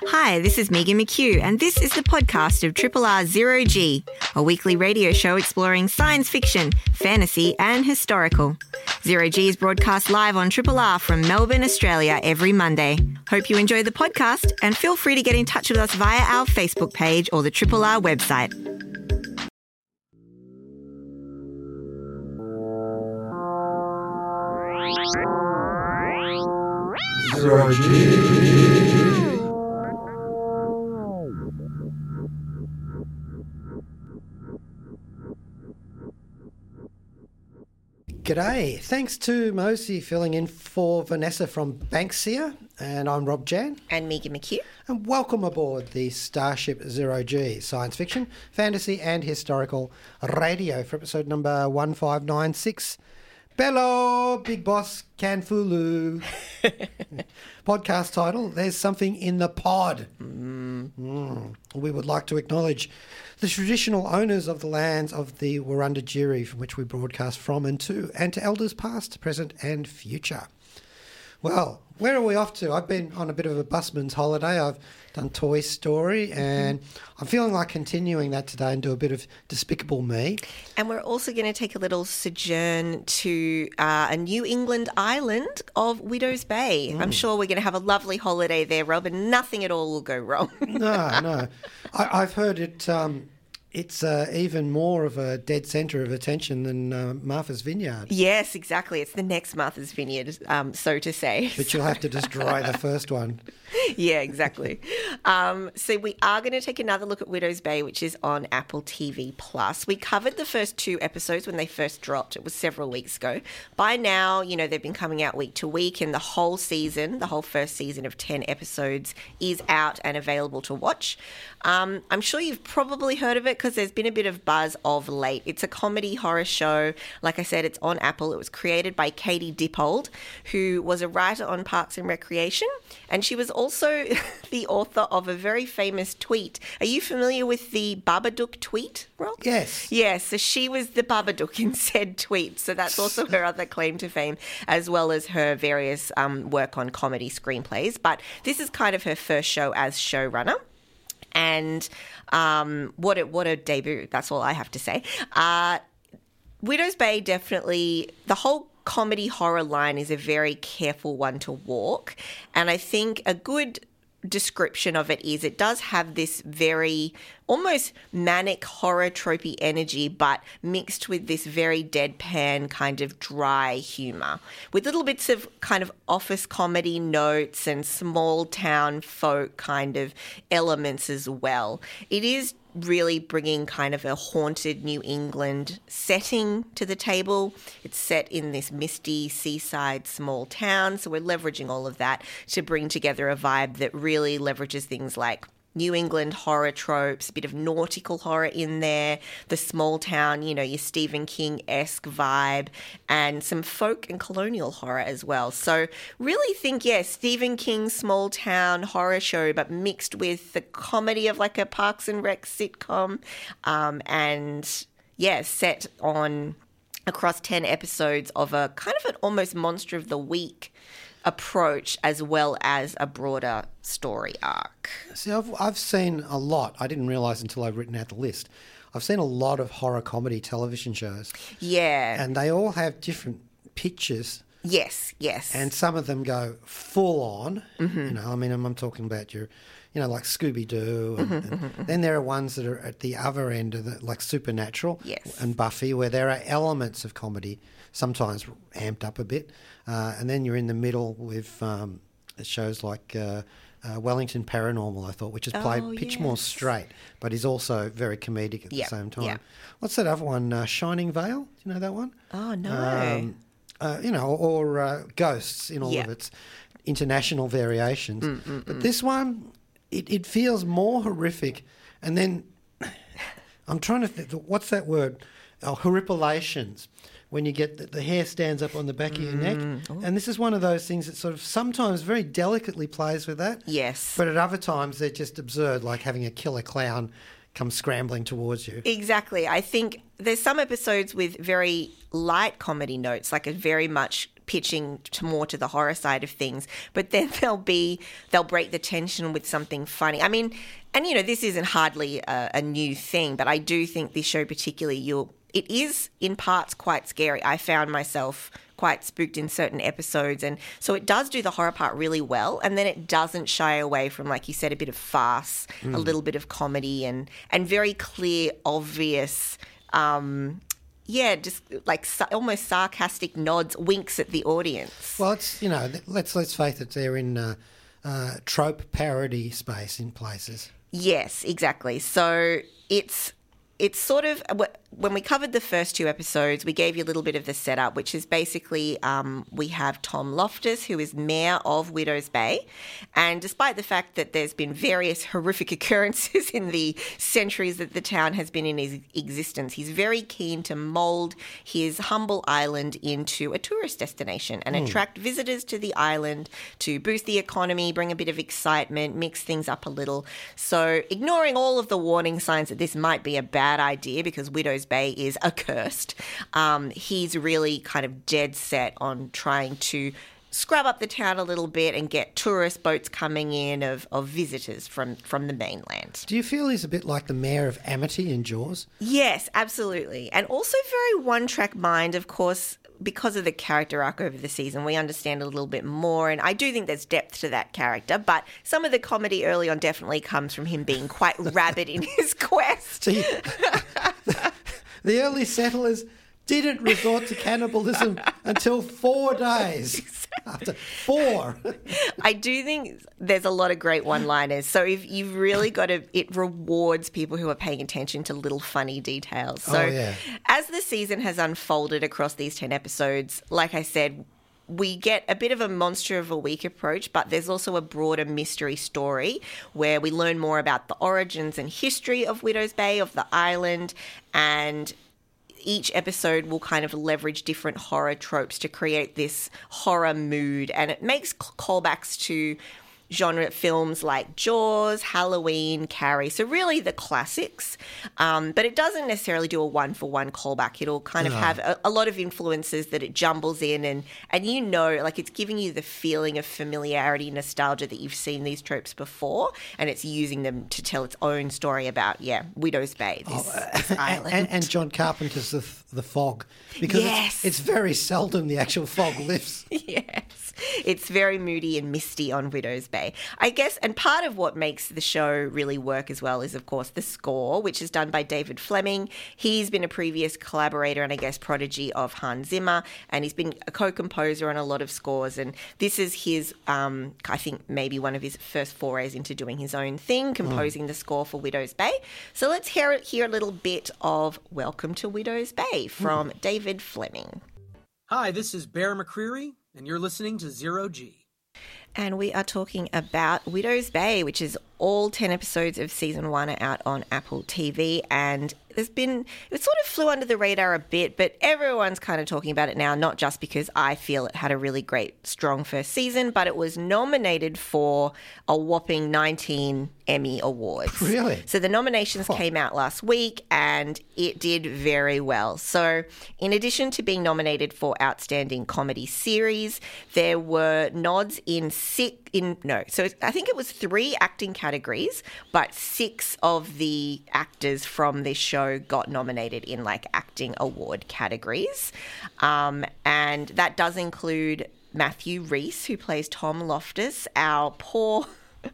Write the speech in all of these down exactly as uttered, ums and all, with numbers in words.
Hi, this is Megan McHugh, and this is the podcast of Triple R Zero G, a weekly radio show exploring science fiction, fantasy, and historical. Zero G is broadcast live on Triple R from Melbourne, Australia, every Monday. Hope you enjoy the podcast, and feel free to get in touch with us via our Facebook page or the Triple R website. Zero G. G'day. Thanks to Mosi filling in for Vanessa from Banksia, and I'm Rob Jan. And Megan McHugh. And welcome aboard the Starship Zero G, science fiction, fantasy and historical radio for episode number one five nine six. Bello, Big Boss Canfulu. Podcast title, There's Something in the Pod. Mm. Mm. We would like to acknowledge the traditional owners of the lands of the Wurundjeri from which we broadcast from and to, and to elders past, present and future. Well, where are we off to? I've been on a bit of a busman's holiday. I've done Toy Story, and I'm feeling like continuing that today and do a bit of Despicable Me. And we're also going to take a little sojourn to uh, a New England island of Widows Bay. Mm. I'm sure we're going to have a lovely holiday there, Rob, and nothing at all will go wrong. no, no. I, I've heard it... Um, It's uh, even more of a dead centre of attention than uh, Martha's Vineyard. Yes, exactly. It's the next Martha's Vineyard, um, so to say. But you'll have to destroy the first one. Yeah, exactly. um, so we are going to take another look at Widows Bay, which is on Apple T V Plus. We covered the first two episodes when they first dropped. It was several weeks ago. By now, you know, they've been coming out week to week, and the whole season, the whole first season of ten episodes is out and available to watch. Um, I'm sure you've probably heard of it because there's been a bit of buzz of late. It's a comedy horror show. Like I said, it's on Apple. It was created by Katie Dippold, who was a writer on Parks and Recreation, and she was also the author of a very famous tweet. Are you familiar with the Babadook tweet, Rob? Yes. Yes, so she was the Babadook in said tweet. So that's also her other claim to fame, as well as her various um, work on comedy screenplays. But this is kind of her first show as showrunner. And um, what a, what a debut. That's all I have to say. Uh, Widows Bay definitely, the whole comedy horror line is a very careful one to walk. And I think a good description of it is it does have this very almost manic horror tropey energy, but mixed with this very deadpan kind of dry humour with little bits of kind of office comedy notes and small town folk kind of elements as well. It is really bringing kind of a haunted New England setting to the table. It's set in this misty seaside small town, so we're leveraging all of that to bring together a vibe that really leverages things like New England horror tropes, a bit of nautical horror in there, the small town, you know, your Stephen King-esque vibe, and some folk and colonial horror as well. So really think, yeah, Stephen King small town horror show, but mixed with the comedy of like a Parks and Rec sitcom, um, and yeah, set on across ten episodes of a kind of an almost monster of the week approach, as well as a broader story arc. See, I've, I've seen a lot. I didn't realise until I've written out the list. I've seen a lot of horror comedy television shows. Yeah. And they all have different pitches. Yes, yes. And some of them go full on. Mm-hmm. You know, I mean, I'm, I'm talking about your, you know, like Scooby-Doo. And, Mm-hmm, and mm-hmm. then there are ones that are at the other end of the, like Supernatural, yes, and Buffy, where there are elements of comedy, sometimes amped up a bit. Uh, and then you're in the middle with um, shows like uh, uh, Wellington Paranormal, I thought, which is played oh, pitch yes. more straight, but is also very comedic at yep, the same time. yep. What's that other one? Uh, Shining Vale? Do you know that one? Oh, no. Um, uh, you know, or uh, Ghosts in all yep. of its international variations. Mm, mm, but mm. this one, it, it feels more horrific. And then I'm trying to think, what's that word? Oh, horripalations. When you get the, the hair stands up on the back of your neck. Oh. And this is one of those things that sort of sometimes very delicately plays with that. Yes. But at other times they're just absurd, like having a killer clown come scrambling towards you. Exactly. I think there's some episodes with very light comedy notes, like a very much pitching to more to the horror side of things, but then they'll be they'll break the tension with something funny. I mean, and you know, this isn't hardly a, a new thing, but I do think this show particularly, you'll it is in parts quite scary. I found myself quite spooked in certain episodes, and so it does do the horror part really well, and then it doesn't shy away from, like you said, a bit of farce, mm. a little bit of comedy, and and very clear, obvious. Um, Yeah, just like sa- almost sarcastic nods, winks at the audience. Well, it's, you know, let's let's face it, they're in uh, uh, trope parody space in places. Yes, exactly. So it's it's sort of when we covered the first two episodes, we gave you a little bit of the setup, which is basically um, we have Tom Loftus, who is mayor of Widows Bay. And despite the fact that there's been various horrific occurrences in the centuries that the town has been in his existence, he's very keen to mould his humble island into a tourist destination and mm. attract visitors to the island to boost the economy, bring a bit of excitement, mix things up a little. So ignoring all of the warning signs that this might be a bad idea because Widows Bay is accursed, um, he's really kind of dead set on trying to scrub up the town a little bit and get tourist boats coming in of, of visitors from, from the mainland. Do you feel he's a bit like the mayor of Amity in Jaws? Yes, absolutely. And also very one-track mind, of course. Because of the character arc over the season, we understand a little bit more, and I do think there's depth to that character, but some of the comedy early on definitely comes from him being quite rabid in his quest. See, the, the early settlers didn't resort to cannibalism until four days. After four. I do think there's a lot of great one-liners. So if you've really got to, it rewards people who are paying attention to little funny details. So oh, yeah. as the season has unfolded across these ten episodes, like I said, we get a bit of a monster of a week approach, but there's also a broader mystery story where we learn more about the origins and history of Widows Bay, of the island, and each episode will kind of leverage different horror tropes to create this horror mood, and it makes callbacks to genre films like Jaws, Halloween, Carrie, so really the classics. Um, but it doesn't necessarily do a one-for-one callback. It'll kind of no. have a, a lot of influences that it jumbles in, and, and you know, like it's giving you the feeling of familiarity, nostalgia that you've seen these tropes before, and it's using them to tell its own story about, yeah, Widows Bay, this, oh, uh, this island. And, and John Carpenter's The, the Fog, because yes. it's, it's very seldom the actual fog lifts. Yes. It's very moody and misty on Widows Bay, I guess. And part of what makes the show really work as well is, of course, the score, which is done by David Fleming. He's been a previous collaborator and, I guess, prodigy of Hans Zimmer, and he's been a co-composer on a lot of scores. And this is his, um, I think, maybe one of his first forays into doing his own thing, composing mm. the score for Widows Bay. So let's hear, hear a little bit of Welcome to Widows Bay from mm. David Fleming. Hi, this is Bear McCreary, and you're listening to Zero G. And we are talking about Widows Bay, which is all ten episodes of season one are out on Apple T V. And there's been, it sort of flew under the radar a bit, but everyone's kind of talking about it now, not just because I feel it had a really great, strong first season, but it was nominated for a whopping nineteen Emmy Awards. Really? So the nominations oh. came out last week, and it did very well. So in addition to being nominated for Outstanding Comedy Series, there were nods in six, in, no, so I think it was three acting categories, but six of the actors from this show got nominated in like acting award categories. Um, and that does include Matthew Rhys, who plays Tom Loftus, our poor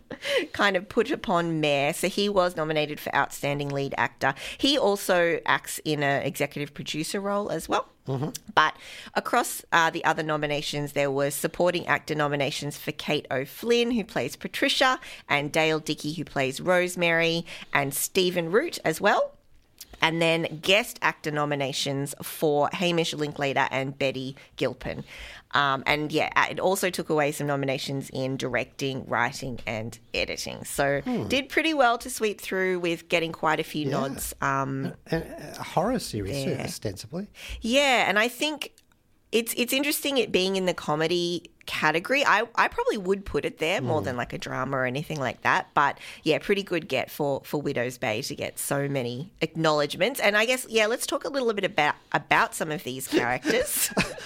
kind of put upon mayor. So he was nominated for Outstanding Lead Actor. He also acts in an executive producer role as well. Mm-hmm. But across uh, the other nominations, there was supporting actor nominations for Kate O'Flynn, who plays Patricia, and Dale Dickey, who plays Rosemary, and Stephen Root as well. And then guest actor nominations for Hamish Linklater and Betty Gilpin. Um, and yeah, it also took away some nominations in directing, writing, and editing. So hmm. did pretty well to sweep through with getting quite a few yeah. nods. Um, and a horror series, too, yeah. ostensibly. Yeah, and I think it's it's interesting it being in the comedy category. I, I probably would put it there more Mm. than like a drama or anything like that. But yeah, pretty good get for, for Widow's Bay to get so many acknowledgements. And I guess, yeah, let's talk a little bit about, about some of these characters.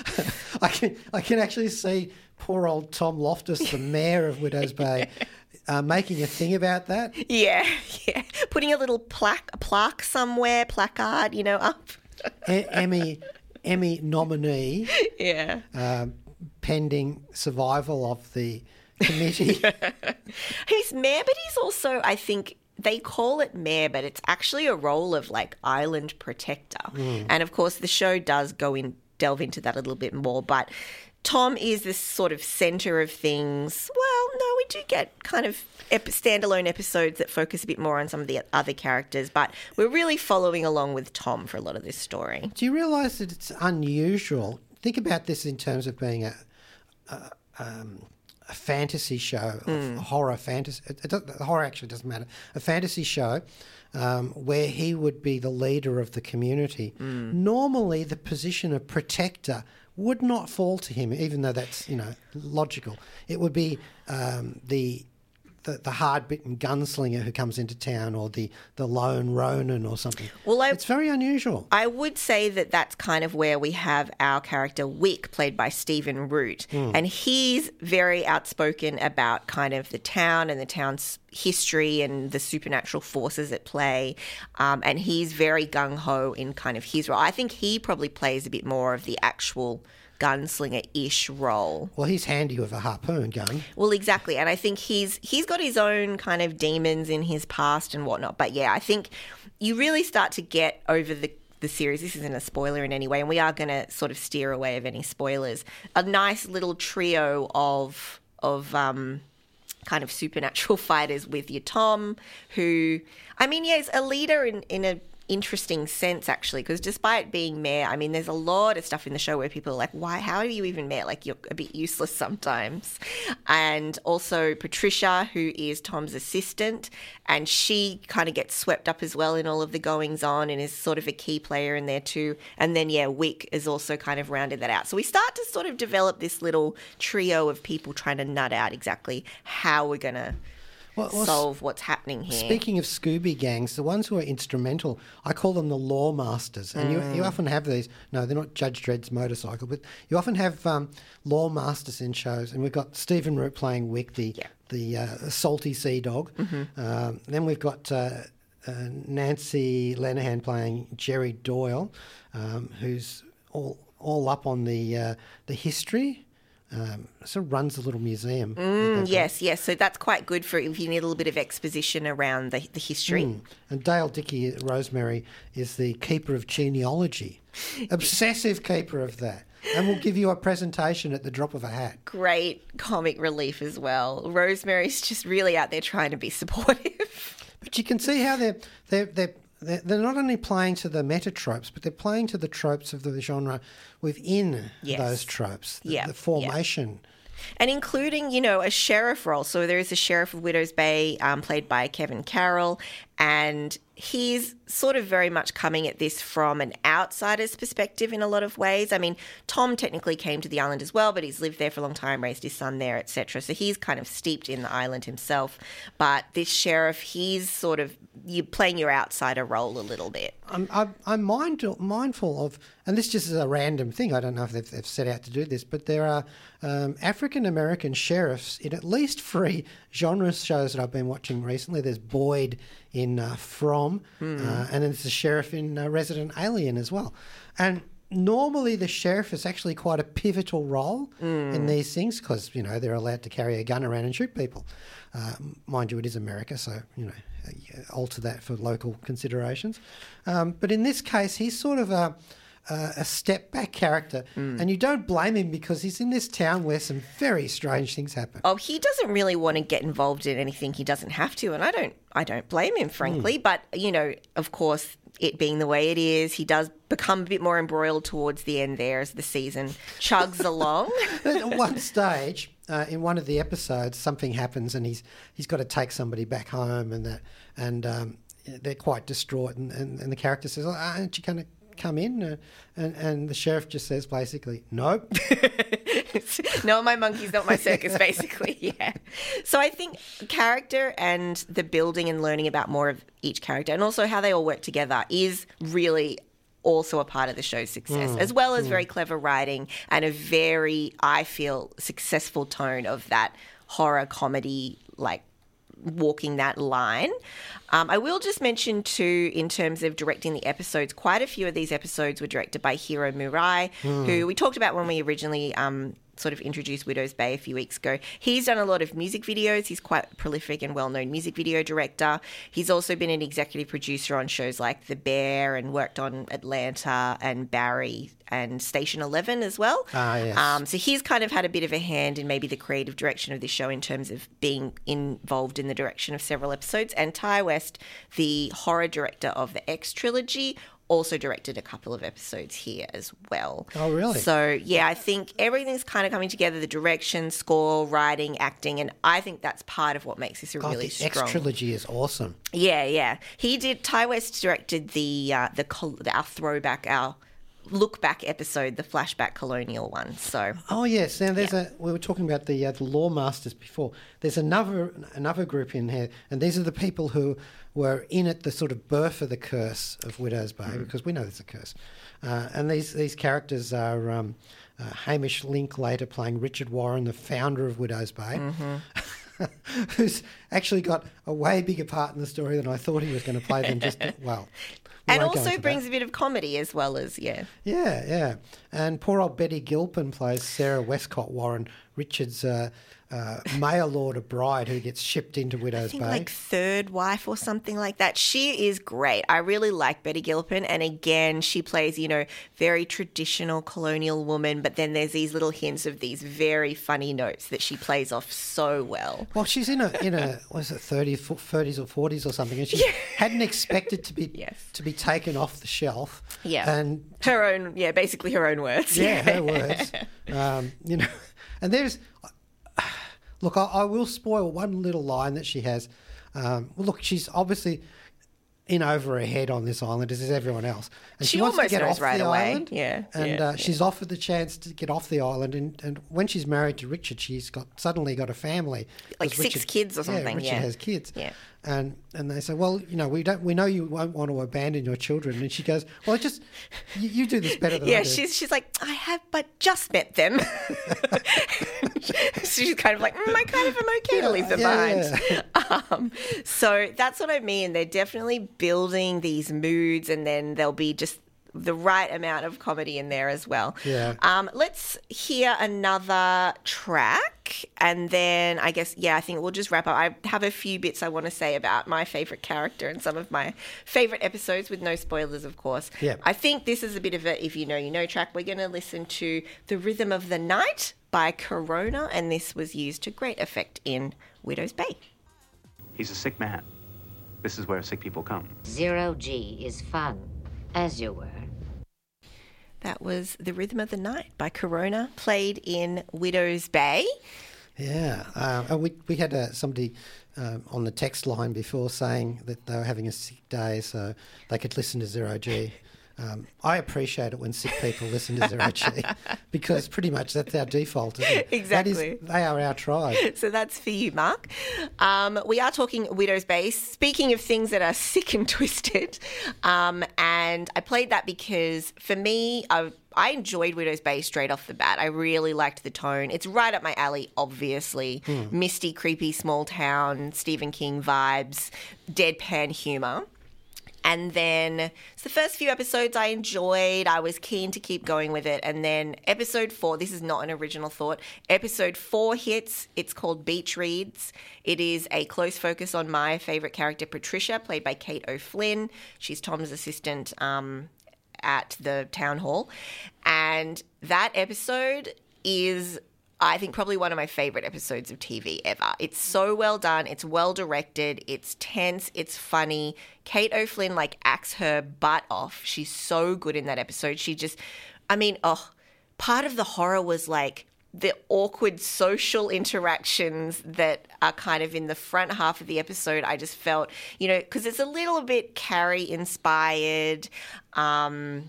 I can I can actually see poor old Tom Loftus, the mayor of Widow's Bay, uh, making a thing about that. Yeah, yeah. Putting a little plaque, a plaque somewhere, placard, you know, up. E- Emmy Emmy nominee, Yeah. uh, pending survival of the committee. He's mayor, but he's also, I think, they call it mayor, but it's actually a role of like island protector. And of course, the show does go in, delve into that a little bit more. But Tom is this sort of center of things. Well, no, we do get kind of ep- standalone episodes that focus a bit more on some of the other characters, but we're really following along with Tom for a lot of this story. Do you realise that it's unusual? Think about this in terms of being a a, um, a fantasy show, Mm. a horror fantasy. It, it doesn't, horror actually doesn't matter. A fantasy show um, where he would be the leader of the community. Mm. Normally, the position of protector would not fall to him, even though that's, you know, logical. It would be um, the the, the hard-bitten gunslinger who comes into town, or the, the lone Ronin or something. Well, I- it's very unusual. I would say that that's kind of where we have our character Wick, played by Stephen Root. And he's very outspoken about kind of the town and the town's history and the supernatural forces at play. Um, and he's very gung-ho in kind of his role. I think he probably plays a bit more of the actual gunslinger-ish role. Well, he's handy with a harpoon gun. Well, exactly. And I think he's he's got his own kind of demons in his past and whatnot. But yeah, I think you really start to get over the the series. This isn't a spoiler in any way, and we are going to sort of steer away of any spoilers. A nice little trio of of um, kind of supernatural fighters with your Tom, who, I mean, yeah, is a leader in, in a interesting sense, actually, because despite being mayor, I mean, there's a lot of stuff in the show where people are like, why, how are you even mayor? Like, you're a bit useless sometimes. And also Patricia, who is Tom's assistant, and she kind of gets swept up as well in all of the goings on and is sort of a key player in there too. And then, yeah, Wick is also kind of rounded that out. So we start to sort of develop this little trio of people trying to nut out exactly how we're going to Well, well, solve what's happening here. Speaking of Scooby gangs, the ones who are instrumental, I call them the law masters. And you, you often have these, no, they're not Judge Dredd's motorcycle, but you often have um, law masters in shows. And we've got Stephen Root playing Wick, the, Yeah. the uh, salty sea dog. Um, then we've got uh, uh, Nancy Lenahan playing Jerry Doyle, um, who's all all up on the uh, the history. Um, sort of runs a little museum. Mm, yes, yes. So that's quite good for if you need a little bit of exposition around the, the history. Mm. And Dale Dickey Rosemary is the keeper of genealogy, obsessive keeper of that, and will give you a presentation at the drop of a hat. Great comic relief as well. Rosemary's just really out there trying to be supportive. But you can see how they're they're they're they're they're not only playing to the meta tropes, but they're playing to the tropes of the genre within Yes. those tropes. The, Yeah, the formation. And including, you know, a sheriff role. So there is a sheriff of Widow's Bay, um, played by Kevin Carroll, and he's sort of very much coming at this from an outsider's perspective in a lot of ways. I mean, Tom technically came to the island as well, but he's lived there for a long time, raised his son there, et cetera. So he's kind of steeped in the island himself. But this sheriff, he's sort of you're playing your outsider role a little bit. I'm, I'm, I'm mind, mindful of, and this just is a random thing, I don't know if they've, they've set out to do this, but there are um, African-American sheriffs in at least three genre shows that I've been watching recently. There's Boyd in uh, From, Mm. uh, and there's the sheriff in uh, Resident Alien as well. And normally the sheriff is actually quite a pivotal role Mm. in these things because, you know, they're allowed to carry a gun around and shoot people. Uh, mind you, it is America, so, you know, alter that for local considerations. Um, but in this case, he's sort of a, a, a step back character, Mm. and you don't blame him because he's in this town where some very strange things happen. Oh, he doesn't really want to get involved in anything he doesn't have to, and I don't I don't blame him, frankly. But, you know, of course, it being the way it is, he does become a bit more embroiled towards the end there as the season chugs along. At one stage, uh, in one of the episodes, something happens and he's he's got to take somebody back home, and that and um, they're quite distraught, and, and, and the character says, oh, aren't you going to come in? Uh, and, and the sheriff just says basically, nope. No, my monkey's not my circus, basically, yeah. So I think character and the building and learning about more of each character and also how they all work together is really also a part of the show's success, mm, as well as mm. very clever writing and a very, I feel, successful tone of that horror comedy, like walking that line. Um, I will just mention too, in terms of directing the episodes, quite a few of these episodes were directed by Hiro Murai, mm. who we talked about when we originally um, sort of introduced Widow's Bay a few weeks ago. He's done a lot of music videos. He's quite a prolific and well-known music video director. He's also been an executive producer on shows like The Bear and worked on Atlanta and Barry and Station Eleven as well. Ah, yes. Um, so he's kind of had a bit of a hand in maybe the creative direction of this show in terms of being involved in the direction of several episodes. And Ty West, the horror director of the X trilogy, also directed a couple of episodes here as well. Oh, really? So, yeah, I think everything's kind of coming together, the direction, score, writing, acting, and I think that's part of what makes this a God, really the strong... X trilogy is awesome. Yeah, yeah. He did... Ty West directed the, uh, the our throwback, our look back episode, the flashback colonial one. So... Oh, yes. Now, there's yeah. a... We were talking about the, uh, the Law Masters before. There's another another group in here, and these are the people who were in at the sort of birth of the curse of Widow's Bay, mm. because we know there's a curse. Uh, and these, these characters are um, uh, Hamish Linklater playing Richard Warren, the founder of Widow's Bay, mm-hmm. who's actually got a way bigger part in the story than I thought he was going to play than just, well... And also brings that. a bit of comedy as well as, yeah. Yeah, yeah. And poor old Betty Gilpin plays Sarah Westcott Warren, Richard's uh, uh, male lord of bride who gets shipped into Widow's I think Bay. like third wife or something like that. She is great. I really like Betty Gilpin. And again, she plays, you know, very traditional colonial woman, but then there's these little hints of these very funny notes that she plays off so well. Well, she's in a, in a was it thirties, thirties or forties or something, and she yeah. hadn't expected to be yes. to be taken off the shelf. Yeah. And her own, yeah, basically her own words. Yeah, her words. Um, you know, and there's... Look, I, I will spoil one little line that she has. Um, well, look, she's obviously in over her head on this island, as is everyone else. And she, she wants almost to get knows off right the away. island. Yeah, and yeah, uh, yeah. she's offered the chance to get off the island. And, and when she's married to Richard, she's got suddenly got a family. Like six Richard, kids or something. Yeah, Richard yeah. has kids. Yeah. And and they say, well, you know, we don't, we know you won't want to abandon your children. And she goes, well, just you, you do this better than yeah, I do. Yeah, she's she's like, I have but just met them. She's kind of like, mm, I kind of am okay to leave them yeah, behind. Yeah. Um, so that's what I mean. They're definitely building these moods, and then there'll be just the right amount of comedy in there as well. Yeah. Um, let's hear another track, and then I guess, yeah, I think we'll just wrap up. I have a few bits I want to say about my favourite character and some of my favourite episodes, with no spoilers, of course. Yeah. I think this is a bit of a if you know, you know track. We're going to listen to The Rhythm of the Night by Corona, and this was used to great effect in Widow's Bay. He's a sick man. This is where sick people come. Zero G is fun, as you were. That was The Rhythm of the Night by Corona, played in Widow's Bay. Yeah. Uh, and we, we had uh, somebody um, on the text line before saying that they were having a sick day so they could listen to Zero G. Um, I appreciate it when sick people listen to Zero G because pretty much that's our default, isn't it? Exactly. That is, they are our tribe. So that's for you, Mark. Um, we are talking Widow's Bay. Speaking of things that are sick and twisted, um, and I played that because for me, I, I enjoyed Widow's Bay straight off the bat. I really liked the tone. It's right up my alley, obviously. Mm. Misty, creepy, small town, Stephen King vibes, deadpan humour. And then so the first few episodes I enjoyed. I was keen to keep going with it. And then episode four, this is not an original thought. Episode four hits. It's called Beach Reads. It is a close focus on my favourite character, Patricia, played by Kate O'Flynn. She's Tom's assistant um, at the town hall. And that episode is, I think, probably one of my favourite episodes of T V ever. It's so well done. It's well directed. It's tense. It's funny. Kate O'Flynn, like, acts her butt off. She's so good in that episode. She just, I mean, oh, part of the horror was, like, the awkward social interactions that are kind of in the front half of the episode. I just felt, you know, because it's a little bit Carrie-inspired, um...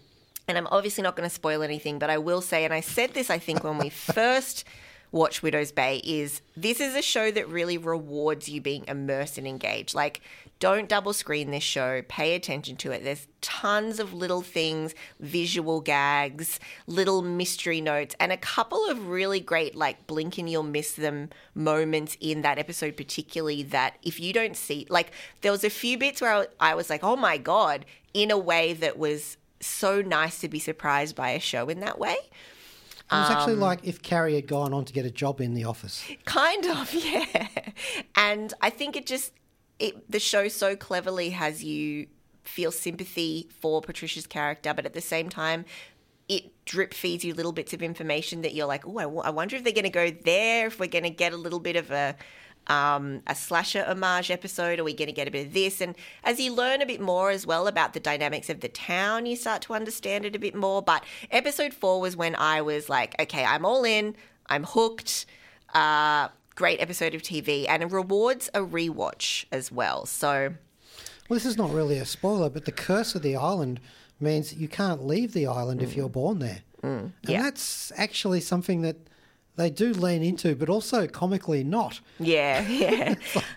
and I'm obviously not going to spoil anything, but I will say, and I said this, I think, when we first watched Widow's Bay, is this is a show that really rewards you being immersed and engaged. Like, don't double screen this show. Pay attention to it. There's tons of little things, visual gags, little mystery notes, and a couple of really great, like, blink and you'll miss them moments in that episode, particularly that if you don't see, like, there was a few bits where I, I was like, oh my God, in a way that was so nice to be surprised by a show in that way. It was actually like if Carrie had gone on to get a job in the office. Kind of, yeah. And I think it just, it, the show so cleverly has you feel sympathy for Patricia's character, but at the same time, it drip feeds you little bits of information that you're like, oh, I, w- I wonder if they're going to go there, if we're going to get a little bit of a um, a slasher homage episode, are we going to get a bit of this? And as you learn a bit more as well about the dynamics of the town, you start to understand it a bit more. But episode four was when I was like, okay, I'm all in, I'm hooked. Uh, great episode of T V, and it rewards a rewatch as well. So, well, this is not really a spoiler, but the curse of the island means you can't leave the island mm. if you're born there. Mm. And yeah. that's actually something that they do lean into, but also comically not. Yeah, yeah.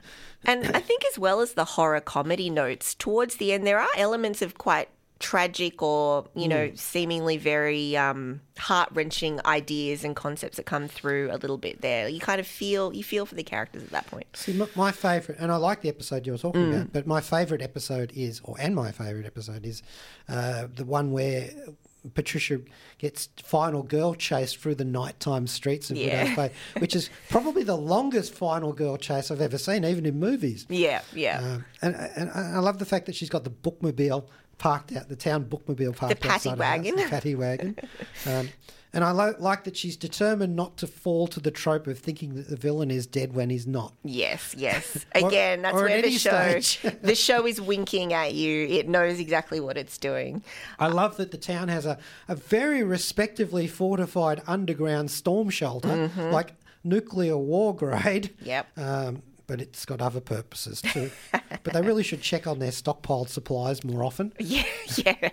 And I think as well as the horror comedy notes, towards the end there are elements of quite tragic or, you know, mm. seemingly very um, heart-wrenching ideas and concepts that come through a little bit there. You kind of feel, you feel for the characters at that point. See, my, my favourite, and I like the episode you were talking mm. about, but my favourite episode is, or and my favourite episode is uh, the one where Patricia gets final girl chased through the nighttime streets of yeah. Widow's Bay, which is probably the longest final girl chase I've ever seen, even in movies. Yeah, yeah. Um, and, and I love the fact that she's got the bookmobile parked out, the town bookmobile parked the paddy outside wagon. The, house, the paddy wagon. Um, and I lo- like that she's determined not to fall to the trope of thinking that the villain is dead when he's not. Yes, yes. Again, that's or where the show stage. the show is winking at you. It knows exactly what it's doing. I love that the town has a, a very respectively fortified underground storm shelter, mm-hmm. like nuclear war grade. Yep. Um, but it's got other purposes too. But they really should check on their stockpiled supplies more often. Yeah, yeah.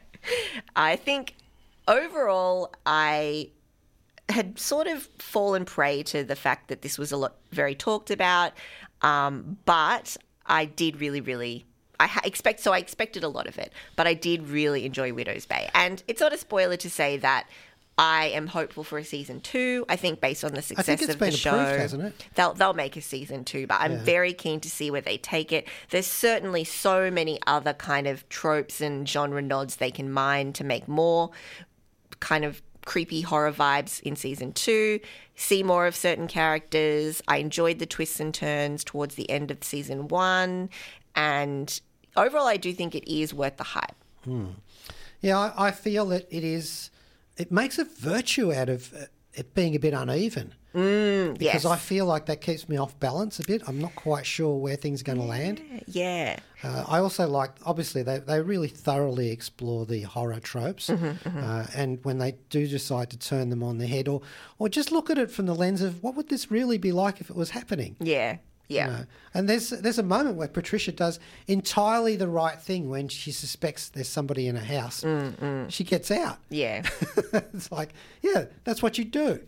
I think overall, I had sort of fallen prey to the fact that this was a lot very talked about, um, but I did really, really. I ha- expect so I expected a lot of it, but I did really enjoy Widow's Bay, and it's not a spoiler to say that I am hopeful for a season two. I think based on the success I think it's of been the show, approved, hasn't it? They'll they'll make a season two. But I'm Yeah. very keen to see where they take it. There's certainly so many other kind of tropes and genre nods they can mine to make more kind of creepy horror vibes in season two. See more of certain characters. I enjoyed the twists and turns towards the end of season one, and overall, I do think it is worth the hype. Hmm. Yeah, I, I feel that it is. It makes a virtue out of uh, it being a bit uneven. Mm, because yes. I feel like that keeps me off balance a bit. I'm not quite sure where things are going to yeah, land. Yeah. Uh, I also like, obviously, they, they really thoroughly explore the horror tropes. Mm-hmm, mm-hmm. Uh, and when they do decide to turn them on their head or, or just look at it from the lens of what would this really be like if it was happening? Yeah. Yeah. You know? And there's there's a moment where Patricia does entirely the right thing when she suspects there's somebody in a house. Mm, mm. She gets out. Yeah. It's like, yeah, that's what you do.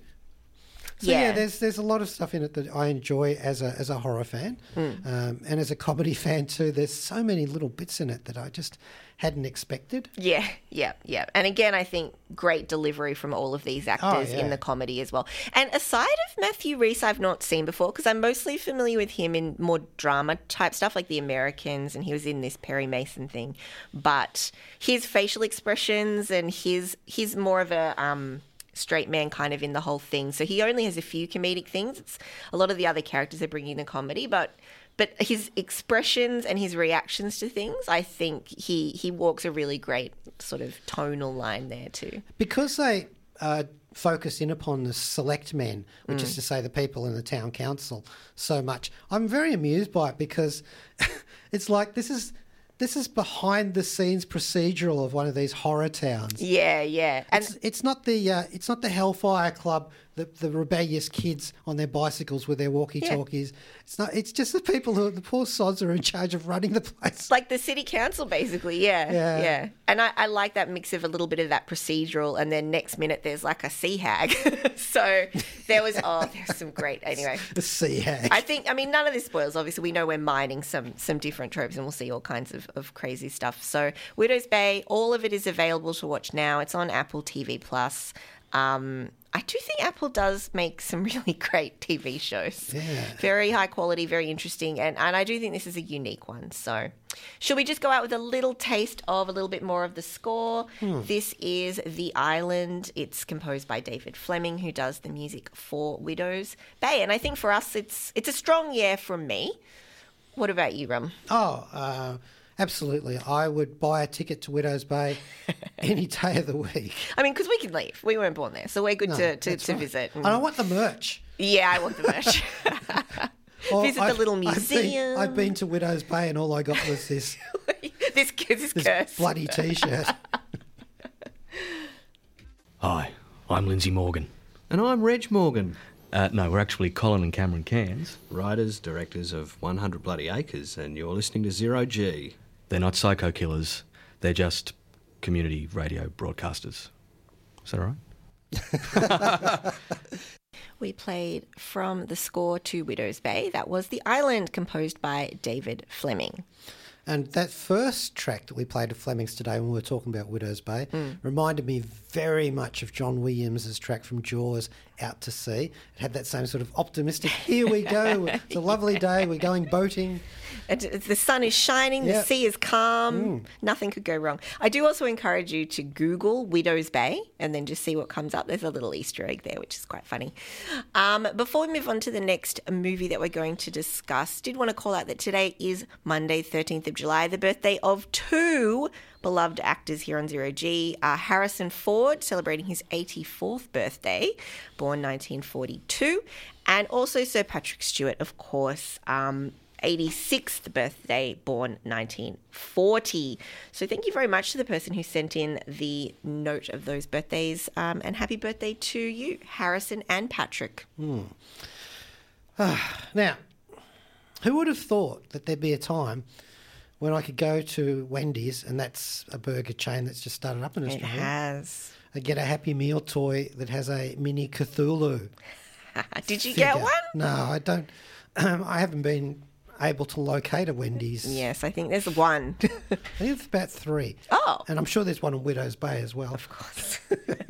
So Yeah. yeah, there's there's a lot of stuff in it that I enjoy as a as a horror fan, Mm. um, and as a comedy fan too. There's so many little bits in it that I just hadn't expected. Yeah, yeah, yeah. And again, I think great delivery from all of these actors yeah. in the comedy as well. And aside of Matthew Rhys, I've not seen before because I'm mostly familiar with him in more drama type stuff like The Americans, and he was in this Perry Mason thing. But his facial expressions and his he's more of a um, straight man kind of in the whole thing. So he only has a few comedic things. It's, a lot of the other characters are bringing the comedy, but but his expressions and his reactions to things, I think he he walks a really great sort of tonal line there too. Because they uh, focus in upon the select men, which mm. is to say the people in the town council, so much, I'm very amused by it because it's like this is this is behind the scenes procedural of one of these horror towns. Yeah, yeah, and it's, it's not the uh, it's not the Hellfire Club the, the rebellious kids on their bicycles with their walkie-talkies. Yeah. It's not. It's just the people who, the poor sods, are in charge of running the place. Like the city council, basically. Yeah, yeah. yeah. And I, I like that mix of a little bit of that procedural, and then next minute there's like a sea hag. So there was oh, there's some great anyway. The sea hag. I think. I mean, none of this spoils. Obviously, we know we're mining some some different tropes, and we'll see all kinds of, of crazy stuff. So Widow's Bay, all of it is available to watch now. It's on Apple T V Plus. Um, I do think Apple does make some really great T V shows. Yeah. Very high quality, very interesting, and, and I do think this is a unique one. So should we just go out with a little taste of a little bit more of the score? Hmm. This is The Island. It's composed by David Fleming, who does the music for Widow's Bay. And I think for us, it's it's a strong yeah from me. What about you, Rum? Oh, uh... absolutely. I would buy a ticket to Widow's Bay any day of the week. I mean, because we can leave. We weren't born there, so we're good no, to, to, to right. visit. And I want the merch. Yeah, I want the merch. Visit I've, the little I've museum. been, I've been to Widow's Bay and all I got was this, this, this, this curse. bloody T-shirt. Hi, I'm Lindsay Morgan. And I'm Reg Morgan. Uh, no, we're actually Colin and Cameron Cairns. Writers, directors of one hundred Bloody Acres, and you're listening to Zero G. They're not psycho killers. They're just community radio broadcasters. Is that all right? We played from the score to Widow's Bay. That was The Island, composed by David Fleming. And that first track that we played of Fleming's today when we were talking about Widow's Bay mm. reminded me very much of John Williams' track from Jaws, Out to Sea. It had that same sort of optimistic, here we go, it's a lovely day, we're going boating. And the sun is shining, yep. The sea is calm, mm. nothing could go wrong. I do also encourage you to Google Widow's Bay and then just see what comes up. There's a little Easter egg there, which is quite funny. Um, before we move on to the next movie that we're going to discuss, did want to call out that today is Monday, thirteenth of July, the birthday of two beloved actors here on Zero G. Uh, Harrison Ford, celebrating his eighty-fourth birthday, born nineteen forty-two, and also Sir Patrick Stewart, of course, um, eighty-sixth birthday, born nineteen forty. So thank you very much to the person who sent in the note of those birthdays, um, and happy birthday to you, Harrison and Patrick. Hmm. Uh, now, who would have thought that there'd be a time when I could go to Wendy's, and that's a burger chain that's just started up in Australia. It has. I get a Happy Meal toy that has a mini Cthulhu. Did you figure. get one? No, I don't. Um, I haven't been able to locate a Wendy's. Yes, I think there's one. I think it's about three. Oh. And I'm sure there's one in Widow's Bay as well. Of course.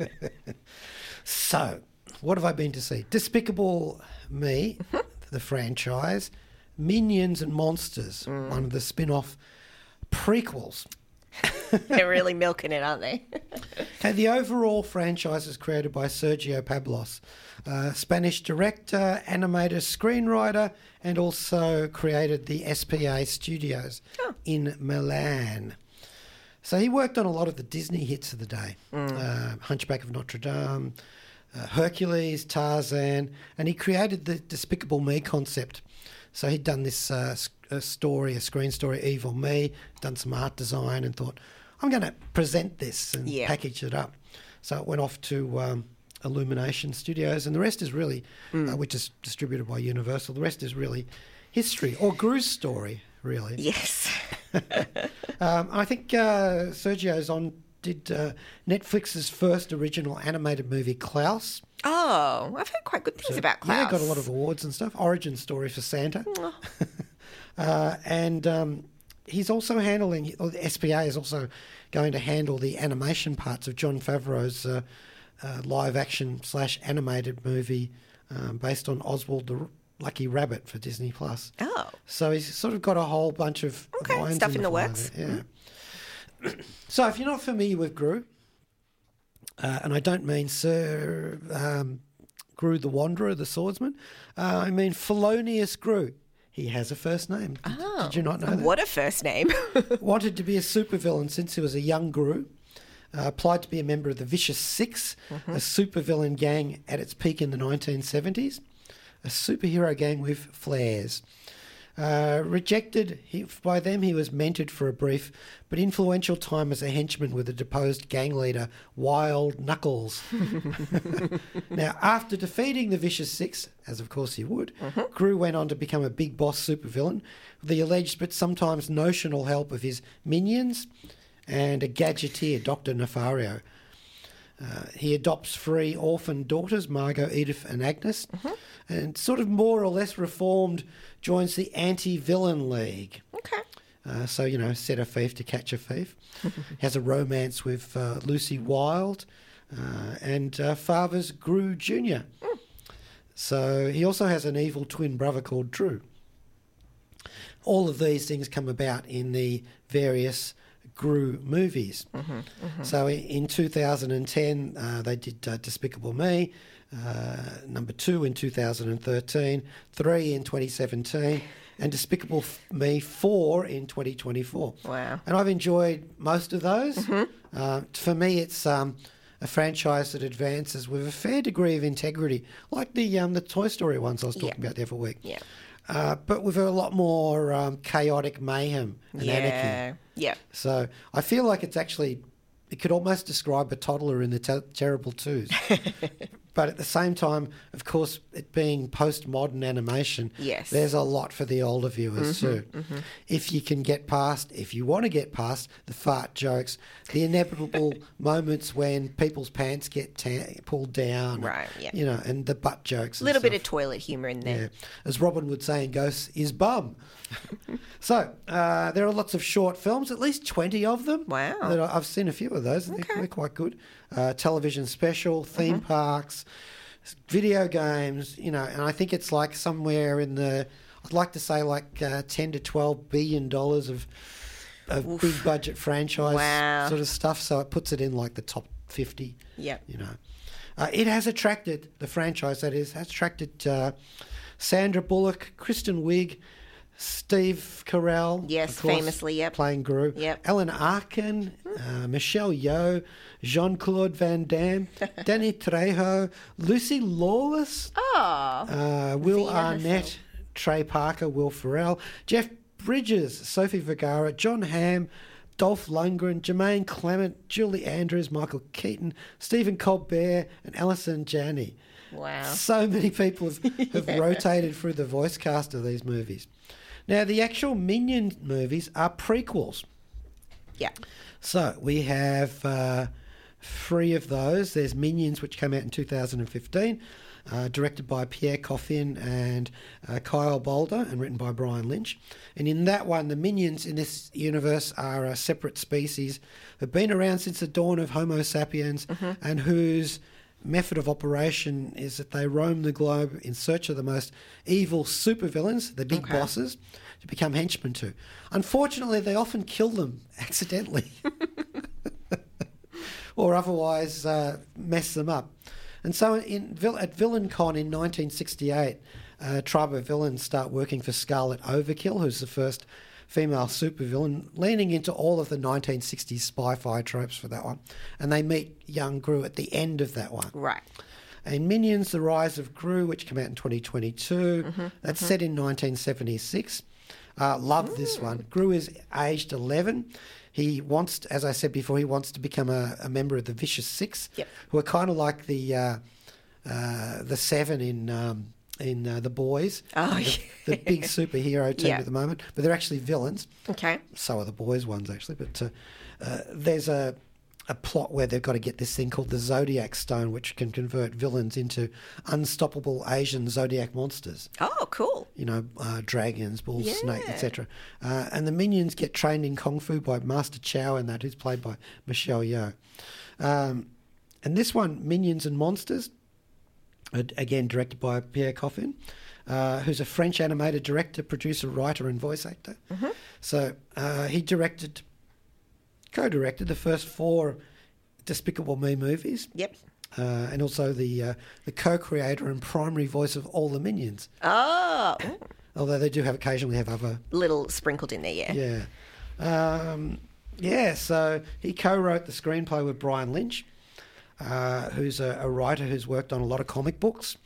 So, what have I been to see? Despicable Me, the franchise. Minions and Monsters, mm. one of the spin-off prequels. They're really milking it, aren't they? Okay, the overall franchise is created by Sergio Pablos, uh, Spanish director, animator, screenwriter, and also created the S P A studios oh. in Milan. So he worked on a lot of the Disney hits of the day, mm. uh, Hunchback of Notre Dame, uh, Hercules, Tarzan, and he created the Despicable Me concept. So he'd done this uh, a story, a screen story, Evil Me, done some art design and thought, I'm going to present this and yeah. package it up. So it went off to um, Illumination Studios, and the rest is really, mm. uh, which is distributed by Universal, the rest is really history, or Gru's story, really. Yes. um, I think uh, Sergio's on, did uh, Netflix's first original animated movie, Klaus. Oh, I've heard quite good things so, about Klaus. Yeah, got a lot of awards and stuff. Origin story for Santa. Oh. uh, and um, he's also handling, or the S P A is also going to handle the animation parts of Jon Favreau's uh, uh, live-action slash animated movie um, based on Oswald the Lucky Rabbit for Disney Plus. Oh. So he's sort of got a whole bunch of okay, stuff in the, the works. Yeah. Mm. So if you're not familiar with Gru, Uh, and I don't mean Sir um, Gru the Wanderer, the swordsman. Uh, I mean Felonious Gru. He has a first name. Did, oh, did you not know that? What a first name. Wanted to be a supervillain since he was a young Gru. Uh, applied to be a member of the Vicious Six, mm-hmm. a supervillain gang at its peak in the nineteen seventies. A superhero gang with flares. Uh, rejected he, by them, he was mentored for a brief but influential time as a henchman with the deposed gang leader, Wild Knuckles. Now, after defeating the Vicious Six, as of course he would, mm-hmm. Gru went on to become a big boss supervillain with the alleged but sometimes notional help of his minions and a gadgeteer, Doctor Nefario. Uh, he adopts three orphan daughters, Margot, Edith and Agnes, mm-hmm. and sort of more or less reformed joins the Anti-Villain League. Okay. Uh, so, you know, set a thief to catch a thief. Has a romance with uh, Lucy Wilde uh, and uh, father's Gru Junior Mm. So he also has an evil twin brother called Drew. All of these things come about in the various Gru movies. Mm-hmm, mm-hmm. So in two thousand ten, uh, they did uh, Despicable Me, uh, number two in two thousand thirteen, three in twenty seventeen, and Despicable Me four in twenty twenty-four. Wow. And I've enjoyed most of those. Mm-hmm. Uh, for me, it's um, a franchise that advances with a fair degree of integrity, like the um, the Toy Story ones I was talking yeah. about the other week. Yeah. Uh, but with a lot more um, chaotic mayhem and yeah. anarchy. Yeah. So I feel like it's actually, it could almost describe a toddler in the ter- Terrible Twos. But at the same time, of course, it being postmodern animation, yes. there's a lot for the older viewers mm-hmm, too. Mm-hmm. If you can get past, if you want to get past the fart jokes, the inevitable moments when people's pants get ta- pulled down, right? Yeah, you know, and the butt jokes. A little bit stuff. of toilet humour in there. Yeah. As Robin would say in Ghosts, is bum. So uh, there are lots of short films, at least twenty of them. Wow. That I- I've seen a few of those. Okay. They're, they're quite good. Uh, television special, theme mm-hmm. parks, video games, you know, and I think it's like somewhere in the, I'd like to say like uh, ten to twelve billion dollars of, of big budget franchise wow. sort of stuff. So it puts it in like the top fifty. Yeah. You know. Uh, it has attracted, the franchise that is, has attracted uh, Sandra Bullock, Kristen Wiig, Steve Carell. Yes, of course, famously, yep. Playing Gru. Yep. Alan Arkin, uh, Michelle Yeoh, Jean-Claude Van Damme, Danny Trejo, Lucy Lawless, Oh. uh, Will The Arnett, film. Trey Parker, Will Ferrell, Jeff Bridges, Sophie Vergara, John Hamm, Dolph Lundgren, Jermaine Clement, Julie Andrews, Michael Keaton, Stephen Colbert, and Alison Janney. Wow. So many people have, have Yeah. rotated through the voice cast of these movies. Now, the actual Minion movies are prequels. Yeah. So we have uh, three of those. There's Minions, which came out in two thousand fifteen, uh, directed by Pierre Coffin and uh, Kyle Boulder, and written by Brian Lynch. And in that one, the Minions in this universe are a separate species, have been around since the dawn of Homo sapiens, mm-hmm. and whose method of operation is that they roam the globe in search of the most evil supervillains, the big Okay. bosses, to become henchmen to. Unfortunately, they often kill them accidentally or otherwise uh, mess them up. And so in, at VillainCon in nineteen sixty-eight, a tribe of villains start working for Scarlet Overkill, who's the first female supervillain, leaning into all of the nineteen sixties spy-fi tropes for that one. And they meet young Gru at the end of that one. Right. And Minions, The Rise of Gru, which came out in twenty twenty-two. Mm-hmm, that's mm-hmm. set in nineteen seventy-six. Uh, love this one. Gru is aged eleven. He wants, to, as I said before, he wants to become a, a member of the Vicious Six, yep. who are kind of like the uh, uh, the Seven in um, in uh, The Boys, oh, the, yeah. the big superhero team yeah. at the moment. But they're actually villains. Okay. So are the Boys ones, actually. But uh, uh, there's a a plot where they've got to get this thing called the Zodiac Stone, which can convert villains into unstoppable Asian zodiac monsters. Oh, cool. You know, uh, dragons, bulls, Yeah. snakes, et cetera. Uh, and the Minions get trained in Kung Fu by Master Chow, and that who's played by Michelle Yeoh. Um, and this one, Minions and Monsters, again directed by Pierre Coffin, uh, who's a French animated director, producer, writer, and voice actor. Mm-hmm. So uh, he directed... co-directed the first four Despicable Me movies. Yep. Uh, and also the uh, the co-creator and primary voice of all the Minions. Oh. Although they do have occasionally have other... Little sprinkled in there, yeah. Yeah. Um, yeah, so he co-wrote the screenplay with Brian Lynch, uh, who's a, a writer who's worked on a lot of comic books,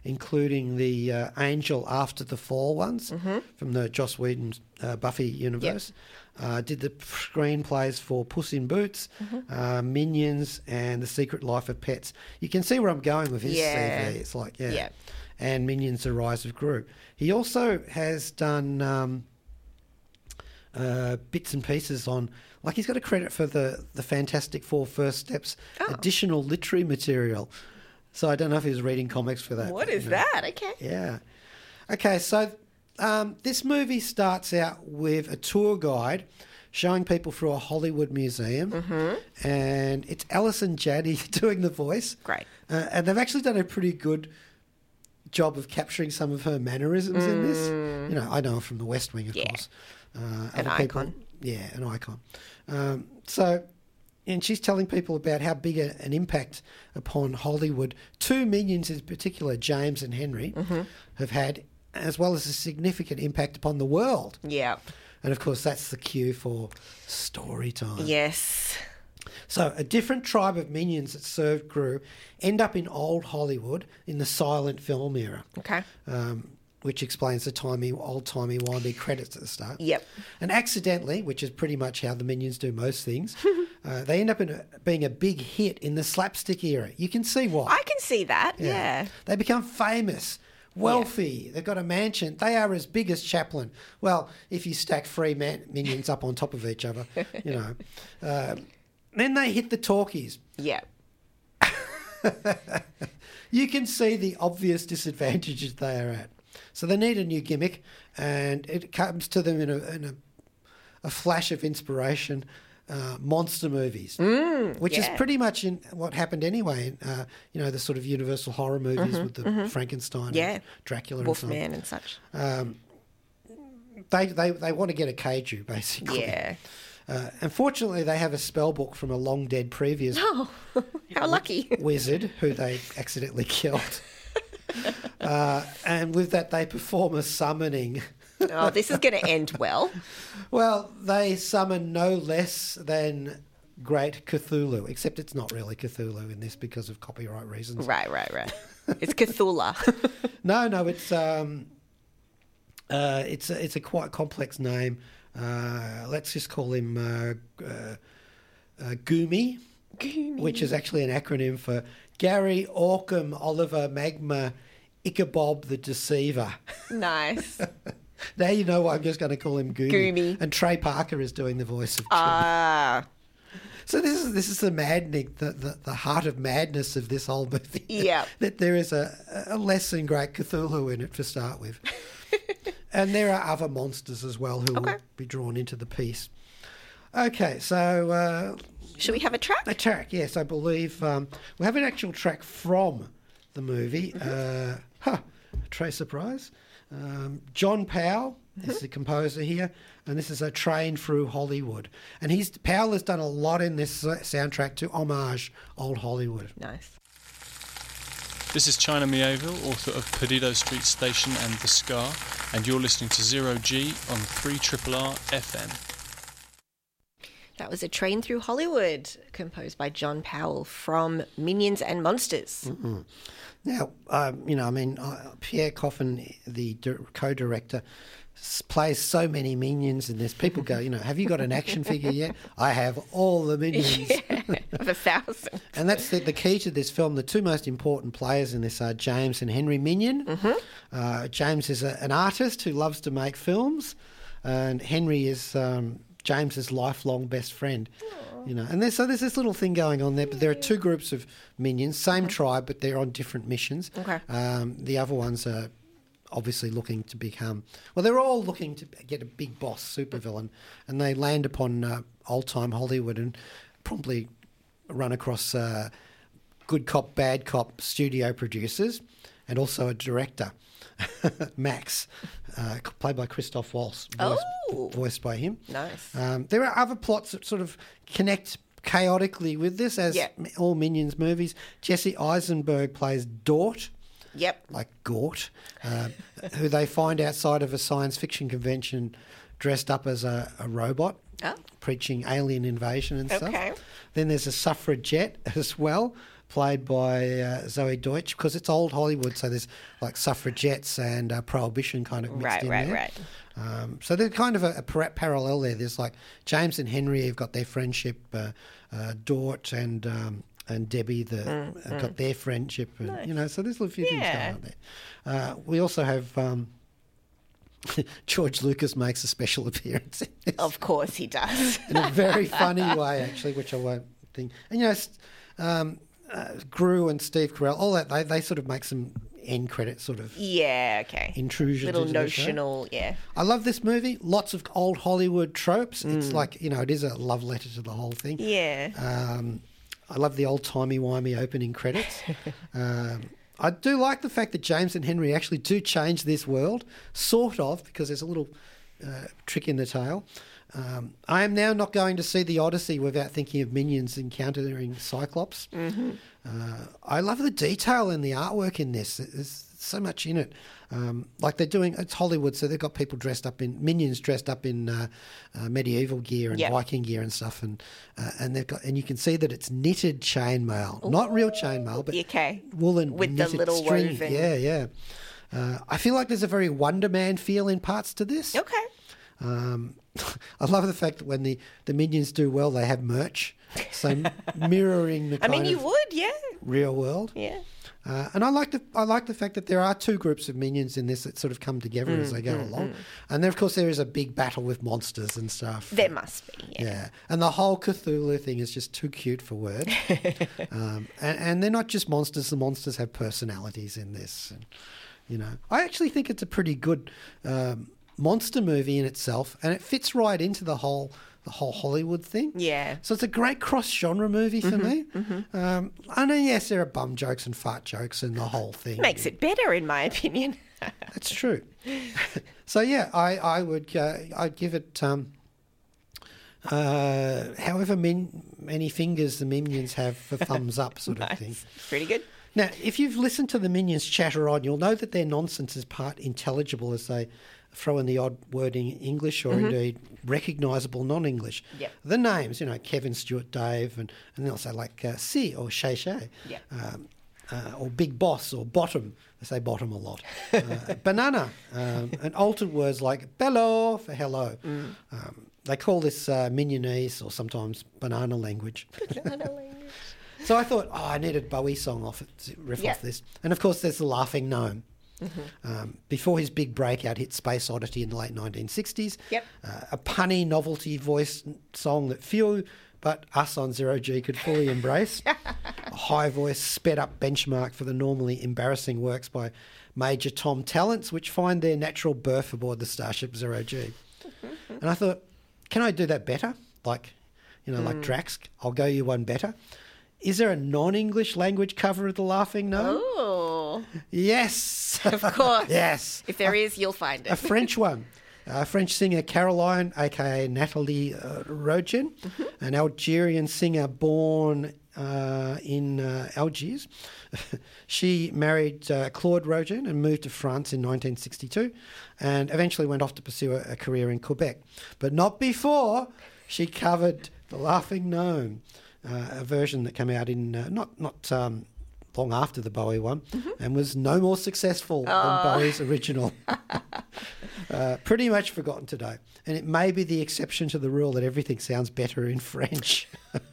including the uh, Angel After the Fall ones from the Joss Whedon uh, Buffy universe. Uh, did the screenplays for Puss in Boots, uh, Minions, and The Secret Life of Pets. You can see where I'm going with his Yeah. C V. It's like, yeah. Yeah. And Minions: The Rise of Gru. He also has done um, uh, bits and pieces on, like he's got a credit for the, the Fantastic Four First Steps Oh. additional literary material. So I don't know if he was reading comics for that. What but, is you know. that? Okay. Yeah. Okay, so um, this movie starts out with a tour guide showing people through a Hollywood museum, Mm-hmm. and it's Alison Janney doing the voice. Great. Uh, and they've actually done a pretty good job of capturing some of her mannerisms in this. You know, I know her from The West Wing, of Mm. Yeah. course. Uh, An other people- icon. yeah, an icon. Um, so, and she's telling people about how big a, an impact upon Hollywood two Minions in particular, James and Henry, Mm-hmm. have had, as well as a significant impact upon the world. Yeah. And of course, that's the cue for story time. Yes. So, a different tribe of minions that served Gru end up in old Hollywood in the silent film era, Okay. um, which explains the timey, old-timey, windy credits at the start. Yep. And accidentally, which is pretty much how the minions do most things, uh, they end up in a, being a big hit in the slapstick era. You can see why. I can see that. Yeah. They become famous, wealthy. They've got a mansion. They are as big as Chaplin. Well, if you stack three man- minions up on top of each other, you know. Um, then they hit the talkies. Yeah. You can see the obvious disadvantages they are at. So they need a new gimmick, and it comes to them in a, in a, a flash of inspiration. Uh, monster movies, mm, which yeah. is pretty much in what happened anyway. Uh, you know, the sort of Universal horror movies with the Frankenstein, Yeah. and Dracula, Wolfman and and such. so on. Um, they they they want to get a kaiju basically. Yeah. Uh, unfortunately, they have a spell book from a long dead previous Oh, how lucky. wizard who they accidentally killed. Uh, and with that, they perform a summoning. Oh, this is going to end well. Well, they summon no less than Great Cthulhu, except it's not really Cthulhu in this because of copyright reasons. Right, right, right. It's Cthulhu. No, no, it's um, uh, it's a, it's a quite complex name. Uh, let's just call him uh, uh, uh, Goomy, which is actually an acronym for Gary Orcam Oliver Magma Ichabod the Deceiver. Nice. Now you know why I'm just going to call him Goomy. Goomy. And Trey Parker is doing the voice of Jim. Ah, So this is this is the maddening, the, the, the heart of madness of this whole movie. Yeah. That there is a, a less than great Cthulhu in it to start with. And there are other monsters as well who Okay. will be drawn into the piece. Okay, so uh, should we have a track? a track, yes, I believe um, we have an actual track from the movie. Mm-hmm. Uh, huh, Trey surprise. Um, John Powell Mm-hmm. is the composer here, and this is a Train Through Hollywood. And he's Powell has done a lot in this uh, soundtrack to homage old Hollywood. Nice. This is China Mieville, author of Perdido Street Station and The Scar, and you're listening to Zero G on three R R R F M. That was A Train Through Hollywood, composed by John Powell from Minions and Monsters. Mm-hmm. Now, um, you know, I mean, uh, Pierre Coffin, the di- co-director, s- plays so many minions in this. People go, you know, have you got an action figure yet? I have all the minions. Of a thousand. And that's the, the key to this film. The two most important players in this are James and Henry Minion. Mm-hmm. Uh, James is a, an artist who loves to make films, and Henry is um, James's lifelong best friend. You know, and there's, so there's this little thing going on there. But there are two groups of minions, same Mm-hmm. tribe, but they're on different missions. Okay. Um, the other ones are obviously looking to become, well, they're all looking to get a big boss supervillain, and they land upon uh, old-time Hollywood and promptly run across uh, good cop, bad cop studio producers and also a director, Max, uh, played by Christoph Waltz, voiced, Oh. voiced by him. Nice. Um, there are other plots that sort of connect chaotically with this, as Yeah. all Minions movies. Jesse Eisenberg plays Dort, Yep. like Gort, uh, who they find outside of a science fiction convention dressed up as a, a robot, Oh. preaching alien invasion and Okay. stuff. Then there's a suffragette as well, played by uh, Zoe Deutsch, because it's old Hollywood, so there's like suffragettes and uh, prohibition kind of mixed Right, in right, there. right. Um, so there's kind of a, a par- parallel there. There's like James and Henry have got their friendship, uh, uh, Dort and um, and Debbie the Mm, have mm. got their friendship, and Nice. you know, so there's a few things Yeah. going on there. Uh, we also have um, George Lucas makes a special appearance in this. Of course he does. In a very funny way, actually, which I won't think. And, you know, s- um, uh, Gru and Steve Carell, all that, they, they sort of make some end credit sort of Yeah, okay. intrusions. Little into the show. notional, yeah. I love this movie. Lots of old Hollywood tropes. It's Mm. like, you know, it is a love letter to the whole thing. Yeah. Um, I love the old timey-wimey opening credits. um, I do like the fact that James and Henry actually do change this world, sort of, because there's a little uh, trick in the tail. Um, I am now not going to see the Odyssey without thinking of Minions encountering Cyclops. Mm-hmm. Uh, I love the detail and the artwork in this. There's so much in it. Um, like they're doing, it's Hollywood, so they've got people dressed up in, minions dressed up in uh, uh, medieval gear and Yep. Viking gear and stuff, and uh, and they've got, and you can see that it's knitted chainmail, not real chainmail, but Okay. woolen With the knitted little string. woven. Yeah, yeah. Uh, I feel like there's a very Wonder Man feel in parts to this. Okay. Um, I love the fact that when the, the minions do well, they have merch, so mirroring the I kind mean, you of would, yeah. real world. Yeah. Uh, and I like the I like the fact that there are two groups of minions in this that sort of come together Mm, as they go mm, along, mm. and then of course there is a big battle with monsters and stuff. There must be, yeah. Yeah, and the whole Cthulhu thing is just too cute for words. um, and, and they're not just monsters; the monsters have personalities in this. And, you know, I actually think it's a pretty good um, monster movie in itself, and it fits right into the whole the whole Hollywood thing. Yeah. So it's a great cross genre movie for Mhm, me. mhm. Um, I know, yes, there are bum jokes and fart jokes and the whole thing. Makes it better, in my opinion. That's true. So yeah, I I would uh, I'd give it um, uh, however min- many fingers the minions have for thumbs up, sort of Nice. thing. Pretty good. Now, if you've listened to the minions chatter on, you'll know that their nonsense is part intelligible as they throw in the odd word in English or Mhm. indeed recognisable non-English. Yep. The names, you know, Kevin, Stuart, Dave, and, and they'll say like uh, C or Shay Shay. Yep. Um, uh, or Big Boss or Bottom. They say bottom a lot. Uh, banana. Um, and altered words like bello for hello. Mm. Um, they call this uh, Minionese or sometimes banana language. So I thought, oh, I needed Bowie song off it, to riff Yeah. off this. And of course, there's the Laughing Gnome. Mhm. Um, before his big breakout hit Space Oddity in the late nineteen sixties, Yep. uh, a punny novelty voice song that few but us on Zero G could fully embrace. A high voice sped up benchmark for the normally embarrassing works by Major Tom Talents, which find their natural birth aboard the Starship Zero G. And I thought, can I do that better? Like, you know, like Mm. Drax, I'll go you one better. Is there a non-English language cover of The Laughing Gnome? Oh. Yes. Of course. Yes. If there is, you'll find it. A French one. A French singer Caroline, aka Nathalie uh, Rogen, Mm-hmm. an Algerian singer born uh, in uh, Algiers. She married uh, Claude Rogen and moved to France in nineteen sixty-two and eventually went off to pursue a, a career in Quebec. But not before she covered The Laughing Gnome, uh, a version that came out in uh, not, not um, long after the Bowie one and was no more successful Oh. than Bowie's original. Uh, pretty much forgotten today. And it may be the exception to the rule that everything sounds better in French.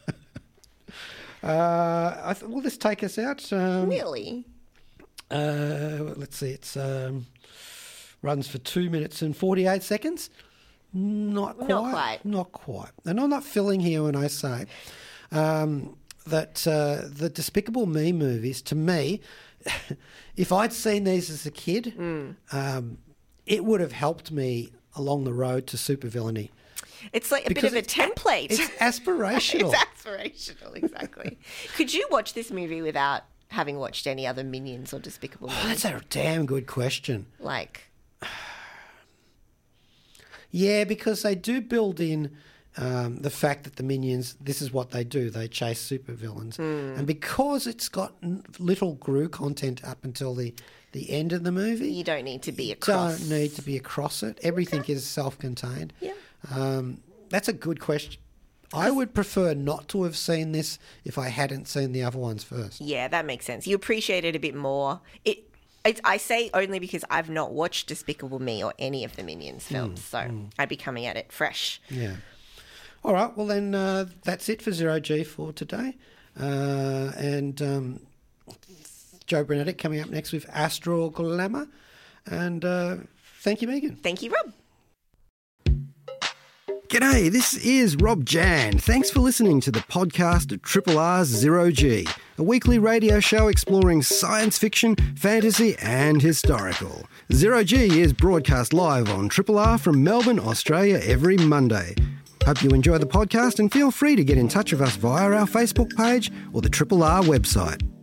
uh, I th- will this take us out? Um, Really? Uh, let's see. It's um, runs for two minutes and forty-eight seconds. Not quite. Not quite. Not quite. And I'm not filling here when I say um, that uh, the Despicable Me movies, to me, if I'd seen these as a kid, Mm. um, it would have helped me along the road to supervillainy. It's like a Because bit of a it's- template. It's aspirational. It's aspirational, exactly. Could you watch this movie without having watched any other Minions or Despicable Me? Oh, that's a damn good question. Like, Yeah, because they do build in um, the fact that the Minions, this is what they do. They chase supervillains. Mm. And because it's got n- little Gru content up until the, the end of the movie, you don't need to be you across. don't need to be across it. Everything is self-contained. Yeah. Um, that's a good question. I would prefer not to have seen this if I hadn't seen the other ones first. Yeah, that makes sense. You appreciate it a bit more. It, it I say only because I've not watched Despicable Me or any of the Minions films, mm, so mm. I'd be coming at it fresh. Yeah. All right, well then uh, that's it for Zero G for today. Uh, and um, Joe Brunetti coming up next with Astral Glamour. And uh, thank you, Megan. Thank you, Rob. G'day, this is Rob Jan. Thanks for listening to the podcast of Triple R's Zero G, a weekly radio show exploring science fiction, fantasy and historical. Zero G is broadcast live on Triple R from Melbourne, Australia every Monday. Hope you enjoy the podcast and feel free to get in touch with us via our Facebook page or the Triple R website.